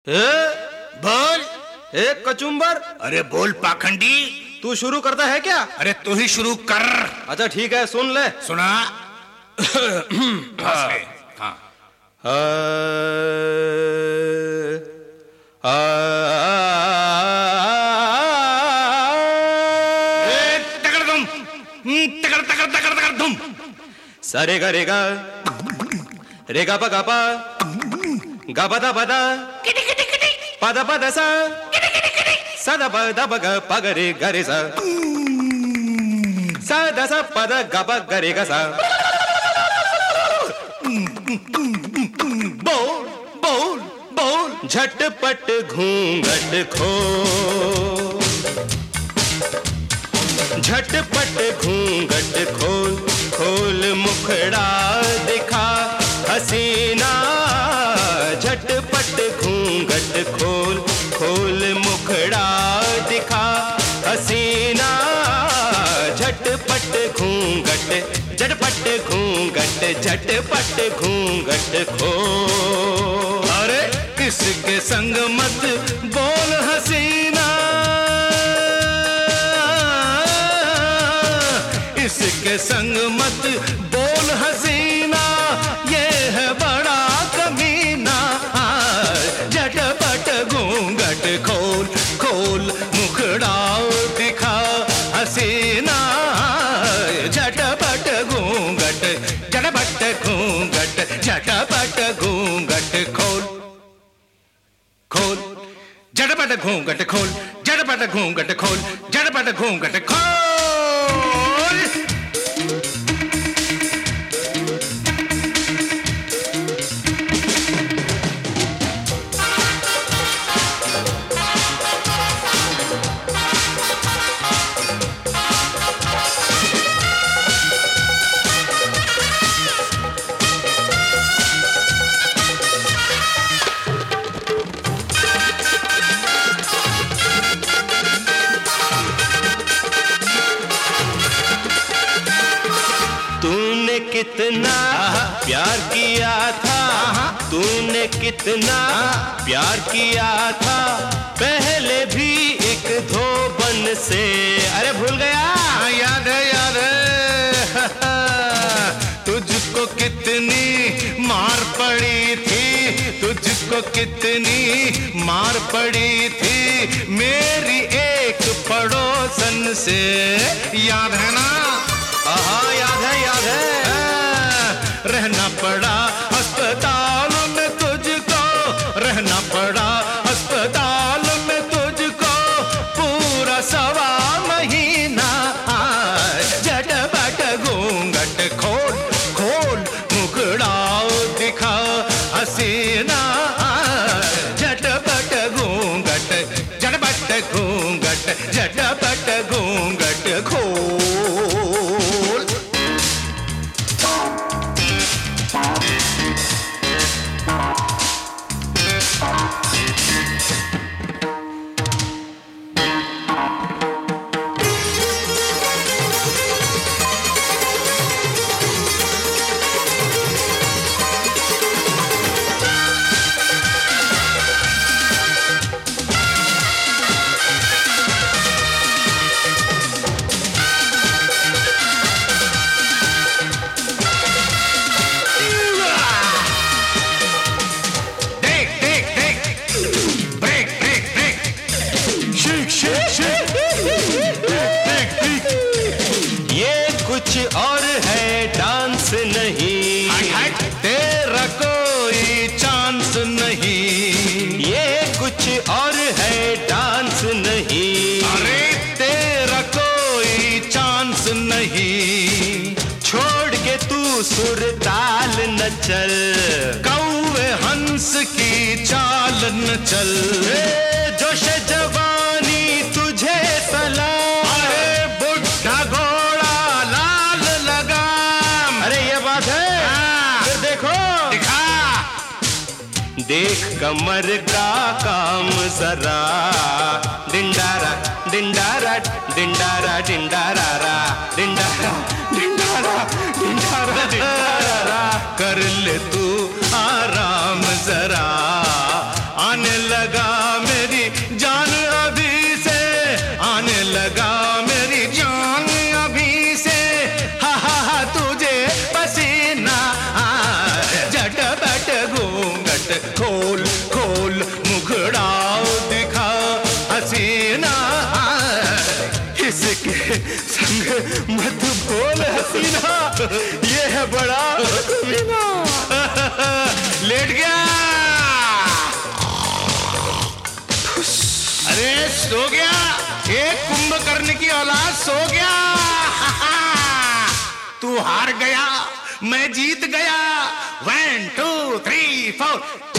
ए, बोल। एक कचुम्बर। अरे बोल पाखंडी। तू शुरू करता है क्या? अरे तू ही शुरू कर। अच्छा ठीक है, सुन ले। सुना। हाँ। तगड़ तुम, तगड़ तगड़ तगड़ तगड़ तुम। सारे गा रेगा रेगा पा गा पा गा पा दा पदा पदा सा सदा पदा पगा पगरे गरे सा सदा सा पदा गा पा गरे गा सा। बोल बोल बोल। झटपट घूंघट खो, झटपट घूंघट खोल, खोल मुखड़ा दिखा हसीना। झटपट घूंघट खोल, खोल मुखड़ा दिखा हसीना। झटपट घूंघट, झटपट घूंघट, झटपट घूंघट खोल। अरे किसके संग मत बोल हसीना, इसके संग मत बोल हसीना, ये है बड़ा कमीना। झटपट घूंघट खोल, खोल मुखड़ा दिखा हसीना। झटपट घूंघट, झटपट घूंघट, झटपट घूंघट खोल, खोल। झटपट घूंघट खोल, झटपट घूंघट खोल, झटपट घूंघट खोल। तूने कितना प्यार किया था, तूने कितना प्यार किया था पहले भी एक धोबन से। अरे भूल गया? याद है, याद है। तुझको कितनी मार पड़ी थी, तुझको कितनी मार पड़ी थी मेरी एक पड़ोसन से। याद है ना? हाँ याद है, याद है। रहना पड़ा अस्पताल में तुझको, रहना पड़ा अस्पताल में तुझको पूरा 1.25 महीना। झटपट घूंघट खोल, खोल मुखड़ा दिखा हसीना। झटपट घूंघट, झटपट घूंघट, झटपट घूंघट खोल। कुछ और है डांस नहीं, तेरा कोई चांस नहीं। ये कुछ और है डांस नहीं। अरे तेरा कोई चांस नहीं। छोड़ के तू सुरताल न चल, कौवे हंस की चाल न चल। जोश जवानी तुझे सलाम। अरे बुढ़ा घोड़ा लाल लगाम। अरे ये बात है। फिर देखो, दिखा। देख कमर का काम जरा। डिंडारा डिंडारा डिंडारा डिंडारा डिंडारा डिंडारा डिंडारा डिंडारा। कर ले तू आराम जरा। आने लगा मेरी जान अभी से, आने लगा मेरी जान अभी से, हा हा हा तुझे पसीना झटपट घूंघट खोल खोल मुखड़ाओ दिखा हसीना, इसके संग मत बोल हसीना, ये है बड़ा कमीना। लेट गया, अरे सो गया, एक कुंभकर्ण की औलाद सो गया। तू हार गया, मैं जीत गया। 1 2 3 4